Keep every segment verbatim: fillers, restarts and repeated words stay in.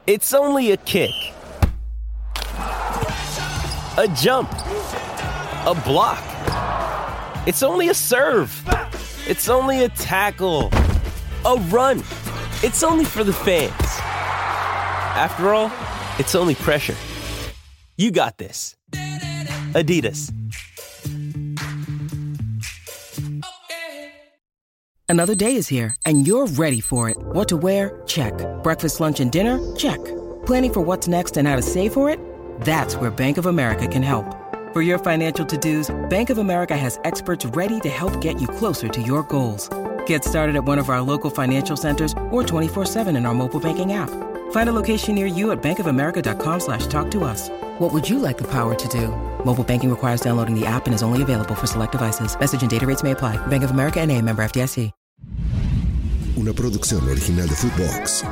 It's only a kick, a jump, a block. It's only a serve. It's only a tackle, a run. It's only for the fans. After all, it's only pressure. You got this. Adidas. Another day is here, and you're ready for it. What to wear? Check. Breakfast, lunch, and dinner? Check. Planning for what's next and how to save for it? That's where Bank of America can help. For your financial to-dos, Bank of America has experts ready to help get you closer to your goals. Get started at one of our local financial centers or twenty-four seven in our mobile banking app. Find a location near you at bankofamerica.com slash talk to us. What would you like the power to do? Mobile banking requires downloading the app and is only available for select devices. Message and data rates may apply. Bank of America N A, member F D I C. Una producción original de Footbox.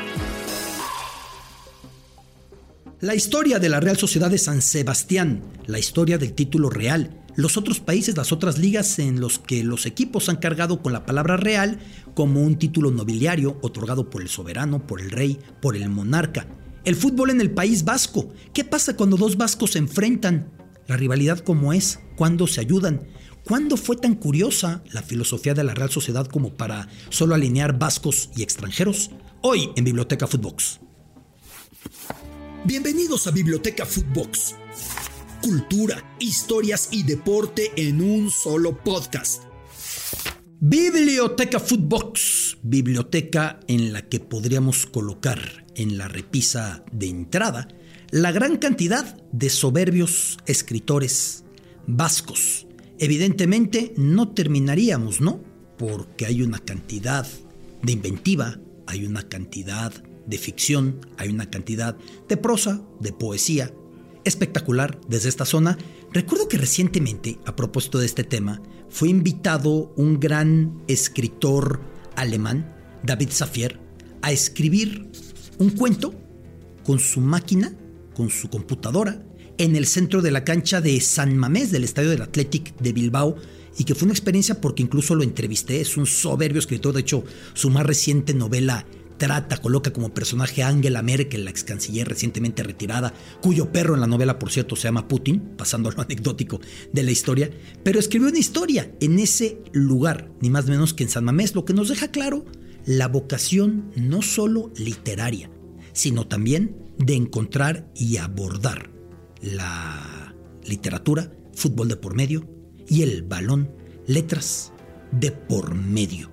La historia de la Real Sociedad de San Sebastián, la historia del título real, los otros países, las otras ligas en los que los equipos han cargado con la palabra real como un título nobiliario otorgado por el soberano, por el rey, por el monarca. El fútbol en el País Vasco. ¿Qué pasa cuando dos vascos se enfrentan? La rivalidad cómo es, cuándo se ayudan. ¿Cuándo fue tan curiosa la filosofía de la Real Sociedad como para solo alinear vascos y extranjeros? Hoy en Biblioteca Footbox. Bienvenidos a Biblioteca Footbox. Cultura, historias y deporte en un solo podcast. Biblioteca Footbox. Biblioteca en la que podríamos colocar en la repisa de entrada la gran cantidad de soberbios escritores vascos. Evidentemente no terminaríamos, ¿no? Porque hay una cantidad de inventiva, hay una cantidad de ficción, hay una cantidad de prosa, de poesía espectacular desde esta zona. Recuerdo que recientemente, a propósito de este tema, fue invitado un gran escritor alemán, David Safier, a escribir un cuento con su máquina, con su computadora, en el centro de la cancha de San Mamés, del estadio del Athletic de Bilbao, y que fue una experiencia porque incluso lo entrevisté. Es un soberbio escritor. De hecho, su más reciente novela trata, coloca como personaje a Angela Merkel, la ex canciller recientemente retirada, cuyo perro en la novela, por cierto, se llama Putin, pasando a lo anecdótico de la historia. Pero escribió una historia en ese lugar, ni más ni menos que en San Mamés, lo que nos deja claro la vocación no solo literaria, sino también de encontrar y abordar la literatura, fútbol de por medio, y el balón, letras de por medio.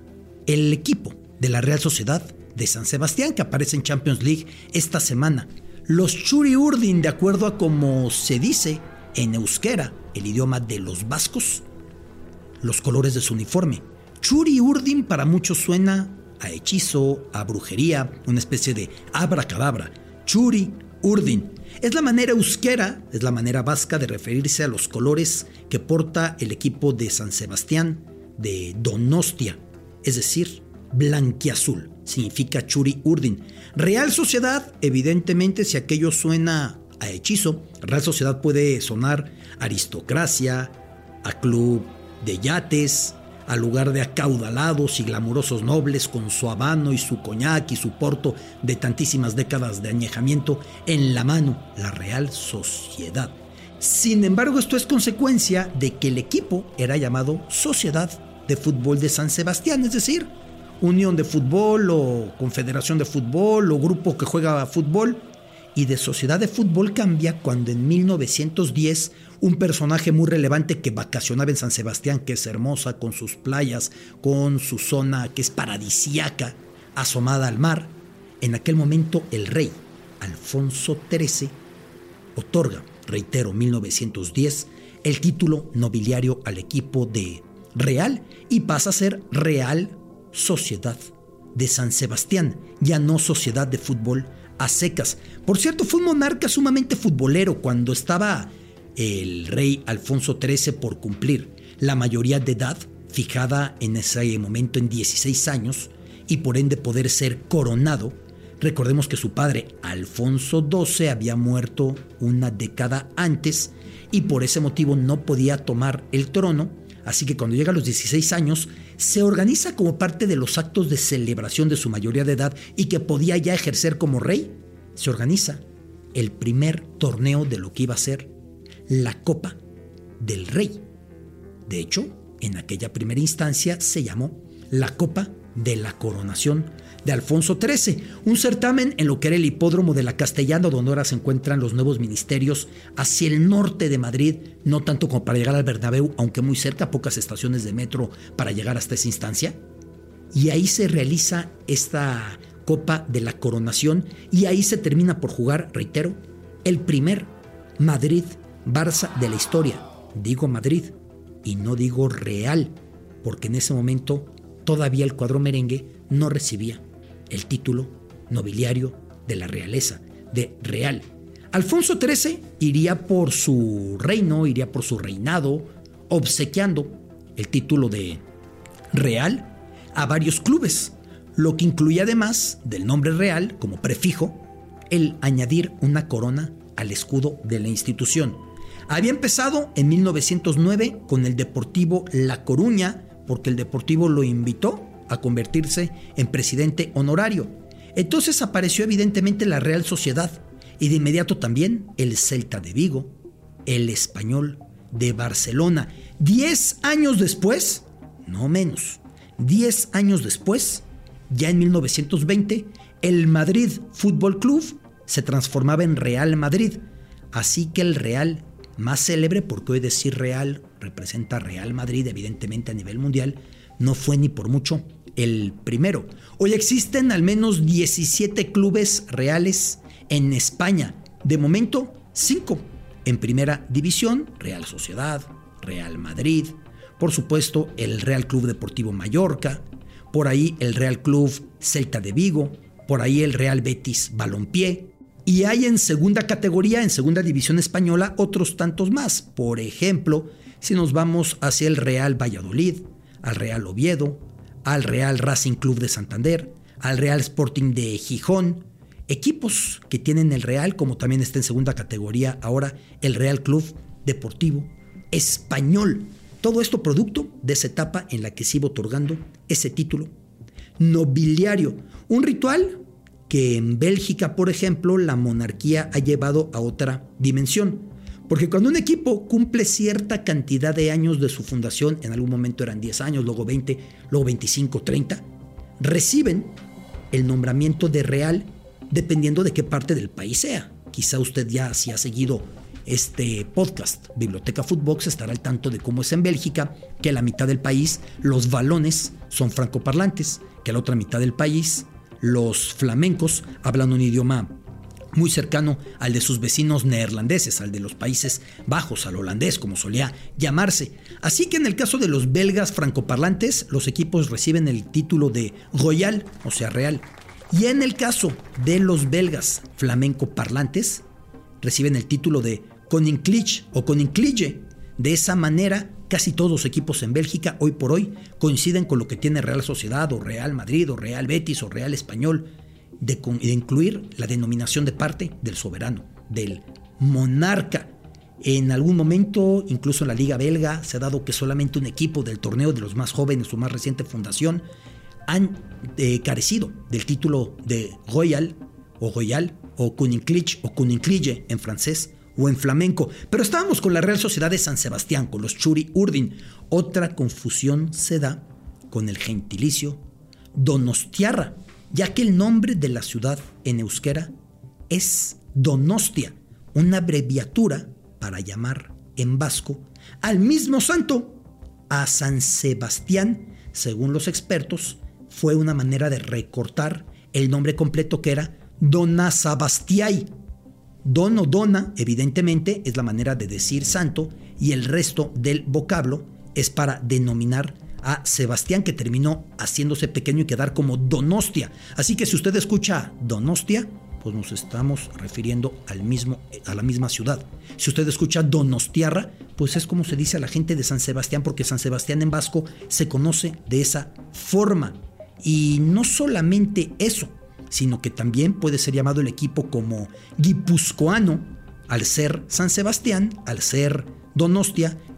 El equipo de la Real Sociedad de San Sebastián, que aparece en Champions League esta semana, los Txuri Urdin, de acuerdo a como se dice en euskera, el idioma de los vascos, los colores de su uniforme. Txuri Urdin para muchos suena a hechizo, a brujería, una especie de abracadabra. Txuri Urdin es la manera euskera, es la manera vasca de referirse a los colores que porta el equipo de San Sebastián de Donostia, es decir, blanquiazul, significa Txuri Urdin. Real Sociedad, evidentemente, si aquello suena a hechizo, Real Sociedad puede sonar a aristocracia, a club de yates, al lugar de acaudalados y glamurosos nobles con su habano y su coñac y su porto de tantísimas décadas de añejamiento en la mano, la Real Sociedad. Sin embargo, esto es consecuencia de que el equipo era llamado Sociedad de Fútbol de San Sebastián, es decir, Unión de Fútbol o Confederación de Fútbol o grupo que juega fútbol, y de Sociedad de Fútbol cambia cuando en mil novecientos diez un personaje muy relevante que vacacionaba en San Sebastián, que es hermosa con sus playas, con su zona que es paradisíaca, asomada al mar, en aquel momento el rey Alfonso trece otorga, reitero, mil novecientos diez, el título nobiliario al equipo de Real y pasa a ser Real Sociedad de San Sebastián, ya no Sociedad de Fútbol a secas. Por cierto, fue un monarca sumamente futbolero cuando estaba el rey Alfonso trece por cumplir la mayoría de edad, fijada en ese momento en dieciséis años, y por ende poder ser coronado. Recordemos que su padre Alfonso doce había muerto una década antes y por ese motivo no podía tomar el trono Así que cuando llega a los dieciséis años, se organiza como parte de los actos de celebración de su mayoría de edad y que podía ya ejercer como rey, se organiza el primer torneo de lo que iba a ser la Copa del Rey. De hecho, en aquella primera instancia se llamó la Copa de la Coronación de Alfonso trece, un certamen en lo que era el hipódromo de la Castellana, donde ahora se encuentran los nuevos ministerios hacia el norte de Madrid, no tanto como para llegar al Bernabéu, aunque muy cerca, pocas estaciones de metro para llegar hasta esa instancia. Y ahí se realiza esta Copa de la Coronación y ahí se termina por jugar, reitero, el primer Madrid-Barça de la historia. Digo Madrid y no digo Real, porque en ese momento todavía el cuadro merengue no recibía el título nobiliario de la realeza, de Real. Alfonso trece iría por su reino, iría por su reinado, obsequiando el título de Real a varios clubes, lo que incluía además del nombre Real como prefijo el añadir una corona al escudo de la institución. Había empezado en mil novecientos nueve con el Deportivo La Coruña, porque el Deportivo lo invitó a convertirse en presidente honorario. Entonces apareció evidentemente la Real Sociedad y de inmediato también el Celta de Vigo, el Español de Barcelona. Diez años después, no menos, diez años después, ya en mil novecientos veinte, el Madrid Fútbol Club se transformaba en Real Madrid. Así que el Real más célebre, porque hoy decir Real representa Real Madrid, evidentemente a nivel mundial, no fue ni por mucho el primero. Hoy existen al menos diecisiete clubes reales en España. De momento, cinco en primera división: Real Sociedad, Real Madrid, por supuesto el Real Club Deportivo Mallorca, por ahí el Real Club Celta de Vigo, por ahí el Real Betis Balompié. Y hay en segunda categoría, en segunda división española, otros tantos más. Por ejemplo, si nos vamos hacia el Real Valladolid, al Real Oviedo, al Real Racing Club de Santander, al Real Sporting de Gijón, equipos que tienen el Real, como también está en segunda categoría ahora el Real Club Deportivo Español. Todo esto producto de esa etapa en la que se iba otorgando ese título nobiliario. Un ritual que en Bélgica, por ejemplo, la monarquía ha llevado a otra dimensión. Porque cuando un equipo cumple cierta cantidad de años de su fundación, en algún momento eran diez años, luego veinte, luego veinticinco, treinta, reciben el nombramiento de real dependiendo de qué parte del país sea. Quizá usted ya, si ha seguido este podcast, Biblioteca Footbox, estará al tanto de cómo es en Bélgica, que la mitad del país, los valones, son francoparlantes, que la otra mitad del país, los flamencos, hablan un idioma muy cercano al de sus vecinos neerlandeses, al de los Países Bajos, al holandés, como solía llamarse. Así que en el caso de los belgas francoparlantes, los equipos reciben el título de Royal, o sea, Real. Y en el caso de los belgas flamencoparlantes, reciben el título de Koninklijke o Koninklijke. De esa manera, casi todos los equipos en Bélgica, hoy por hoy, coinciden con lo que tiene Real Sociedad, o Real Madrid, o Real Betis, o Real Español, de, de incluir la denominación de parte del soberano, del monarca. En algún momento, incluso en la Liga Belga, se ha dado que solamente un equipo del torneo de los más jóvenes, su más reciente fundación, han eh, carecido del título de Royal, o Royal, o Koninklijke, o Koninklijke en francés, o en flamenco. Pero estábamos con la Real Sociedad de San Sebastián, con los Churi Urdin. Otra confusión se da con el gentilicio Donostiarra, ya que el nombre de la ciudad en euskera es Donostia, una abreviatura para llamar en vasco al mismo santo. A San Sebastián, según los expertos, fue una manera de recortar el nombre completo, que era Dona Sabastiai. Don o dona, evidentemente, es la manera de decir santo, y el resto del vocablo es para denominar a Sebastián, que terminó haciéndose pequeño y quedar como Donostia. Así que si usted escucha Donostia, pues nos estamos refiriendo al mismo, a la misma ciudad. Si usted escucha Donostiarra, pues es como se dice a la gente de San Sebastián, porque San Sebastián en vasco se conoce de esa forma. Y no solamente eso, sino que también puede ser llamado el equipo como guipuzcoano, al ser San Sebastián, al ser Donostia,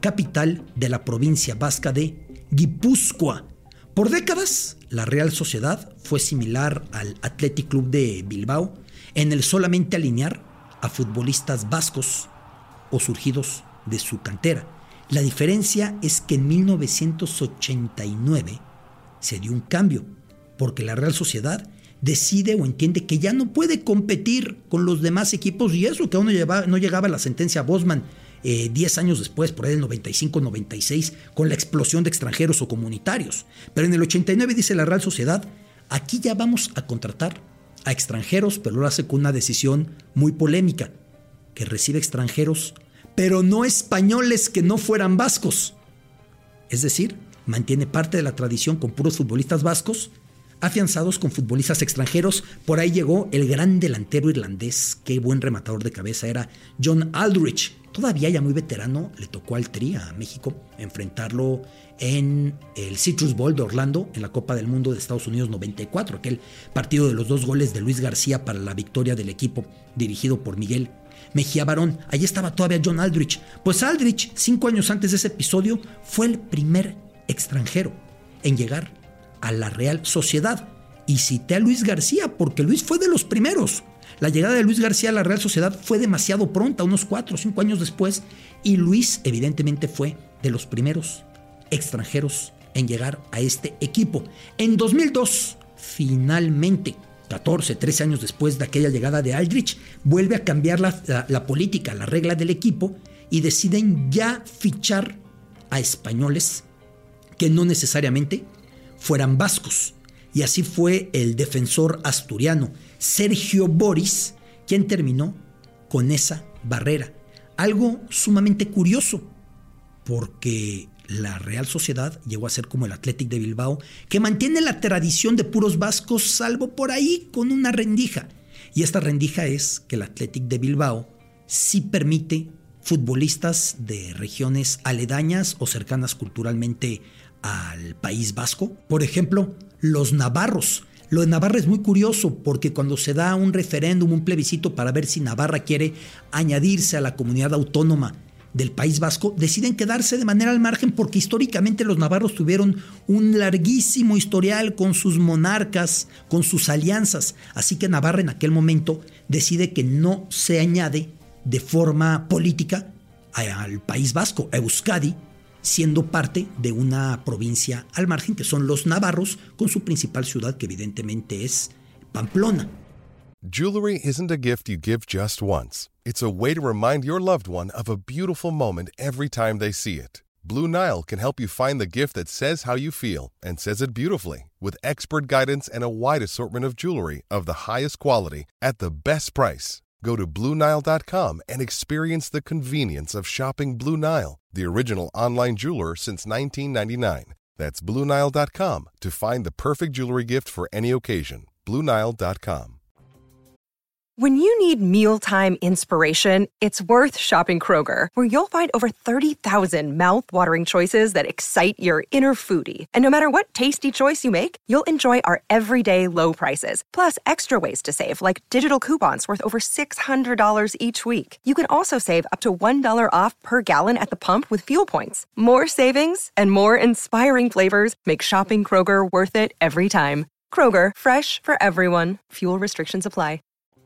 capital de la provincia vasca de Guipúzcoa. Por décadas, la Real Sociedad fue similar al Athletic Club de Bilbao en el solamente alinear a futbolistas vascos o surgidos de su cantera. La diferencia es que en mil novecientos ochenta y nueve se dio un cambio, porque la Real Sociedad decide o entiende que ya no puede competir con los demás equipos, y eso que aún no, llevaba, no llegaba la sentencia Bosman eh, diez años después, por ahí del noventa y cinco noventa y seis, con la explosión de extranjeros o comunitarios. Pero en el ochenta y nueve dice la Real Sociedad, aquí ya vamos a contratar a extranjeros, pero lo hace con una decisión muy polémica, que recibe extranjeros, pero no españoles que no fueran vascos. Es decir, mantiene parte de la tradición con puros futbolistas vascos, afianzados con futbolistas extranjeros. Por ahí llegó el gran delantero irlandés, qué buen rematador de cabeza era John Aldridge. Todavía ya muy veterano, le tocó al Tri, a México, enfrentarlo en el Citrus Bowl de Orlando, en la Copa del Mundo de Estados Unidos noventa y cuatro, aquel partido de los dos goles de Luis García para la victoria del equipo, dirigido por Miguel Mejía Barón. Allí estaba todavía John Aldridge. Pues Aldridge, cinco años antes de ese episodio, fue el primer extranjero en llegar a la Real Sociedad. Y cité a Luis García porque Luis fue de los primeros. La llegada de Luis García a la Real Sociedad fue demasiado pronta, unos cuatro o cinco años después, y Luis evidentemente fue de los primeros extranjeros en llegar a este equipo. En dos mil dos, finalmente, catorce, trece años después de aquella llegada de Aldridge, vuelve a cambiar la, la, la política, la regla del equipo, y deciden ya fichar a españoles que no necesariamente fueran vascos. Y así fue el defensor asturiano Sergio Boris quien terminó con esa barrera. Algo sumamente curioso, porque la Real Sociedad llegó a ser como el Athletic de Bilbao, que mantiene la tradición de puros vascos, salvo por ahí con una rendija. Y esta rendija es que el Athletic de Bilbao sí permite futbolistas de regiones aledañas o cercanas culturalmente al País Vasco. Por ejemplo, los navarros. Lo de Navarra es muy curioso porque cuando se da un referéndum, un plebiscito para ver si Navarra quiere añadirse a la comunidad autónoma del País Vasco, deciden quedarse de manera al margen porque históricamente los navarros tuvieron un larguísimo historial con sus monarcas, con sus alianzas. Así que Navarra en aquel momento decide que no se añade de forma política al País Vasco, a Euskadi, siendo parte de una provincia al margen, que son los navarros, con su principal ciudad, que evidentemente es Pamplona. Jewelry isn't a gift you give just once. It's a way to remind your loved one of a beautiful moment every time they see it. Blue Nile can help you find the gift that says how you feel and says it beautifully, with expert guidance and a wide assortment of jewelry of the highest quality at the best price. Go to Blue Nile dot com and experience the convenience of shopping Blue Nile, the original online jeweler since nineteen ninety-nine. That's Blue Nile dot com to find the perfect jewelry gift for any occasion. Blue Nile dot com. When you need mealtime inspiration, it's worth shopping Kroger, where you'll find over thirty thousand mouth-watering choices that excite your inner foodie. And no matter what tasty choice you make, you'll enjoy our everyday low prices, plus extra ways to save, like digital coupons worth over six hundred dollars each week. You can also save up to one dollar off per gallon at the pump with fuel points. More savings and more inspiring flavors make shopping Kroger worth it every time. Kroger, fresh for everyone. Fuel restrictions apply.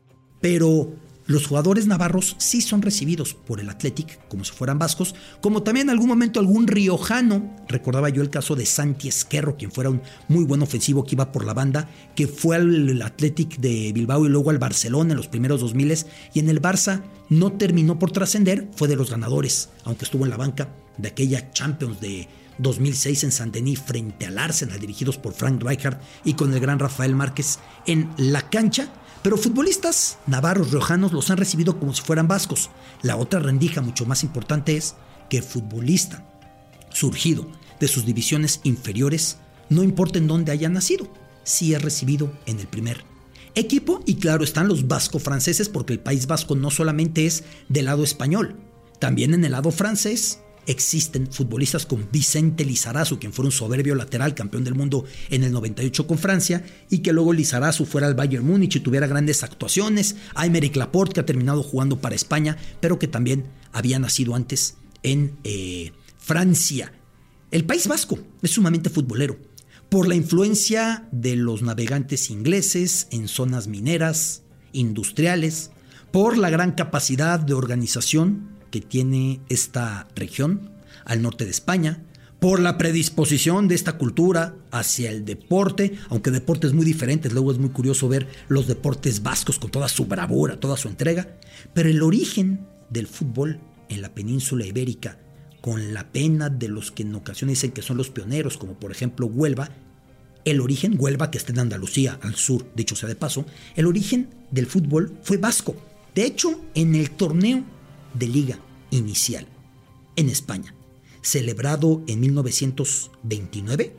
Pero los jugadores navarros sí son recibidos por el Athletic como si fueran vascos, como también en algún momento algún riojano. Recordaba yo el caso de Santi Esquerro, quien fuera un muy buen ofensivo que iba por la banda, que fue al Athletic de Bilbao y luego al Barcelona en los primeros dos mil, y en el Barça no terminó por trascender, fue de los ganadores, aunque estuvo en la banca de aquella Champions de dos mil seis en Saint-Denis frente al Arsenal, dirigidos por Frank Rijkaard y con el gran Rafael Márquez en la cancha. Pero futbolistas navarros, riojanos, los han recibido como si fueran vascos. La otra rendija mucho más importante es que el futbolista surgido de sus divisiones inferiores, no importa en dónde haya nacido, sí es recibido en el primer equipo. Y claro, están los vasco-franceses, porque el País Vasco no solamente es del lado español, también en el lado francés existen futbolistas como Vicente Lizarazu, quien fue un soberbio lateral, campeón del mundo en el noventa y ocho con Francia, y que luego Lizarazu fuera al Bayern Múnich y tuviera grandes actuaciones. Aymeric Laporte, que ha terminado jugando para España, pero que también había nacido antes en eh, Francia. El País Vasco es sumamente futbolero, por la influencia de los navegantes ingleses en zonas mineras, industriales, por la gran capacidad de organización que tiene esta región al norte de España, por la predisposición de esta cultura hacia el deporte, aunque deportes muy diferentes. Luego es muy curioso ver los deportes vascos con toda su bravura, toda su entrega, pero el origen del fútbol en la península ibérica, con la pena de los que en ocasiones dicen que son los pioneros, como por ejemplo Huelva, el origen, Huelva que está en Andalucía, al sur, dicho sea de paso, el origen del fútbol fue vasco. De hecho, en el torneo de liga inicial en España, celebrado en mil novecientos veintinueve,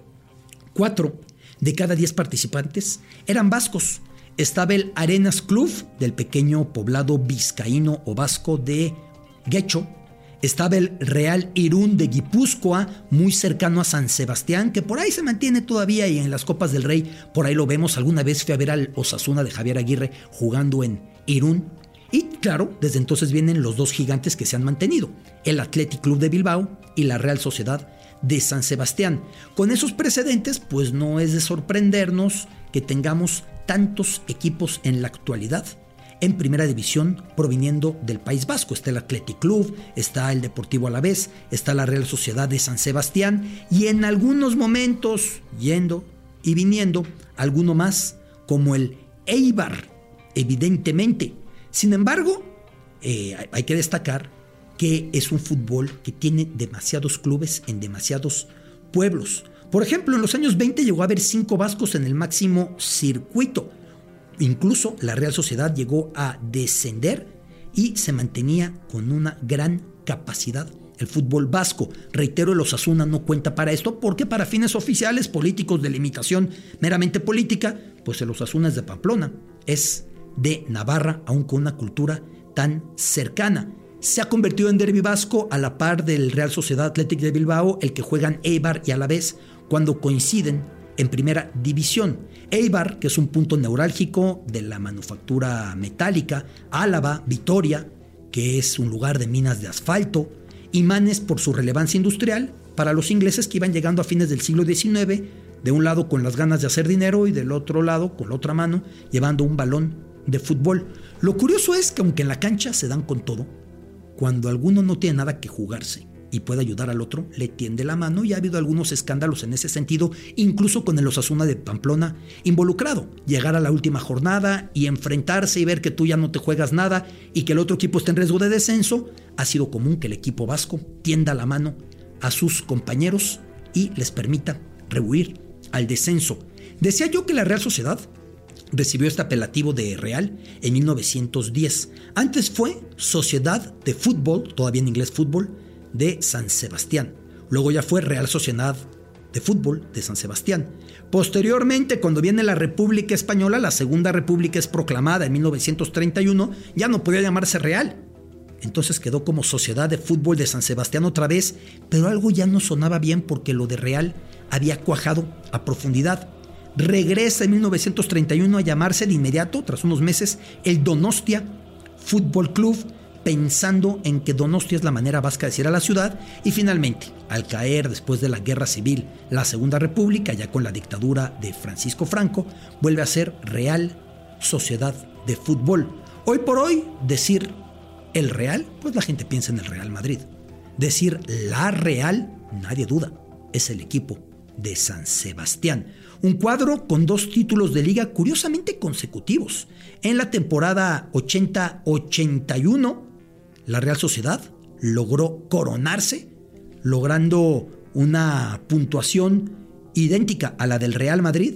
cuatro de cada diez participantes eran vascos. Estaba el Arenas Club del pequeño poblado vizcaíno o vasco de Guecho. Estaba el Real Irún de Guipúzcoa, muy cercano a San Sebastián, que por ahí se mantiene todavía y en las Copas del Rey, por ahí lo vemos. Alguna vez fui a ver al Osasuna de Javier Aguirre jugando en Irún. Y claro, desde entonces vienen los dos gigantes que se han mantenido, el Athletic Club de Bilbao y la Real Sociedad de San Sebastián. Con esos precedentes, pues no es de sorprendernos que tengamos tantos equipos en la actualidad en primera división proviniendo del País Vasco. Está el Athletic Club, está el Deportivo Alavés, está la Real Sociedad de San Sebastián y en algunos momentos, yendo y viniendo, alguno más como el Eibar, evidentemente. Sin embargo, eh, hay que destacar que es un fútbol que tiene demasiados clubes en demasiados pueblos. Por ejemplo, en los años veinte llegó a haber cinco vascos en el máximo circuito. Incluso la Real Sociedad llegó a descender y se mantenía con una gran capacidad el fútbol vasco. Reitero, el Osasuna no cuenta para esto porque para fines oficiales, políticos, de limitación meramente política, pues el Osasuna es de Pamplona, es de Navarra, aun con una cultura tan cercana. Se ha convertido en derbi vasco a la par del Real Sociedad Athletic de Bilbao, el que juegan Eibar y Alavés cuando coinciden en primera división. Eibar, que es un punto neurálgico de la manufactura metálica, Álava, Vitoria, que es un lugar de minas de asfalto, imanes por su relevancia industrial para los ingleses que iban llegando a fines del siglo diecinueve, de un lado con las ganas de hacer dinero y del otro lado con la otra mano llevando un balón de fútbol. Lo curioso es que aunque en la cancha se dan con todo, cuando alguno no tiene nada que jugarse y puede ayudar al otro, le tiende la mano, y ha habido algunos escándalos en ese sentido, incluso con el Osasuna de Pamplona involucrado. Llegar a la última jornada y enfrentarse y ver que tú ya no te juegas nada y que el otro equipo está en riesgo de descenso, ha sido común que el equipo vasco tienda la mano a sus compañeros y les permita rehuir al descenso. Decía yo que la Real Sociedad recibió este apelativo de Real en mil novecientos diez. Antes fue Sociedad de Fútbol, todavía en inglés fútbol, de San Sebastián. Luego ya fue Real Sociedad de Fútbol de San Sebastián. Posteriormente, cuando viene la República Española, la Segunda República es proclamada en mil novecientos treinta y uno, ya no podía llamarse Real. Entonces quedó como Sociedad de Fútbol de San Sebastián otra vez, pero algo ya no sonaba bien porque lo de Real había cuajado a profundidad. Regresa en mil novecientos treinta y uno a llamarse de inmediato, tras unos meses, el Donostia Fútbol Club, pensando en que Donostia es la manera vasca de decir a la ciudad. Y finalmente, al caer después de la guerra civil la Segunda República, ya con la dictadura de Francisco Franco, vuelve a ser Real Sociedad de Fútbol. Hoy por hoy, decir el Real, pues la gente piensa en el Real Madrid. Decir la Real, nadie duda, es el equipo de San Sebastián. Un cuadro con dos títulos de liga curiosamente consecutivos. En la temporada ochenta ochenta y uno, la Real Sociedad logró coronarse, logrando una puntuación idéntica a la del Real Madrid,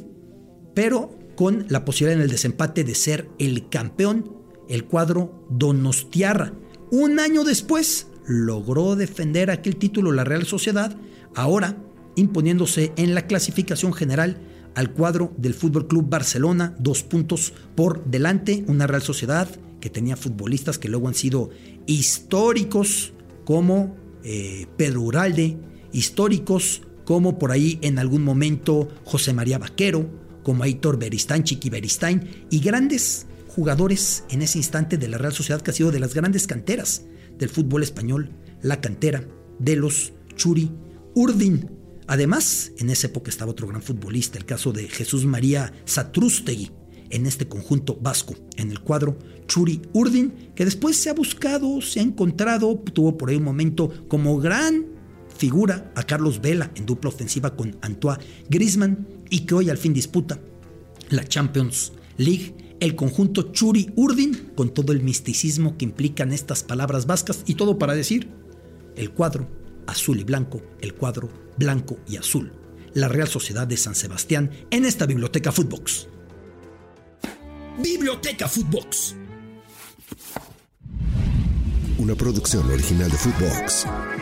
pero con la posibilidad en el desempate de ser el campeón, el cuadro donostiarra. Un año después logró defender aquel título la Real Sociedad, ahora imponiéndose en la clasificación general al cuadro del Fútbol Club Barcelona, dos puntos por delante. Una Real Sociedad que tenía futbolistas que luego han sido históricos como eh, Pedro Uralde, históricos como por ahí en algún momento José María Vaquero, como Aitor Beristain, Chiqui Beristain, y grandes jugadores en ese instante de la Real Sociedad, que ha sido de las grandes canteras del fútbol español, la cantera de los Churi Urdin. Además, en esa época estaba otro gran futbolista, el caso de Jesús María Satrústegui, en este conjunto vasco. En el cuadro, Churi Urdin, que después se ha buscado, se ha encontrado, tuvo por ahí un momento como gran figura a Carlos Vela en dupla ofensiva con Antoine Griezmann, y que hoy al fin disputa la Champions League. El conjunto Churi Urdin, con todo el misticismo que implican estas palabras vascas, y todo para decir el cuadro azul y blanco, el cuadro blanco y azul, la Real Sociedad de San Sebastián, en esta Biblioteca Footbox. Biblioteca Footbox, una producción original de Footbox.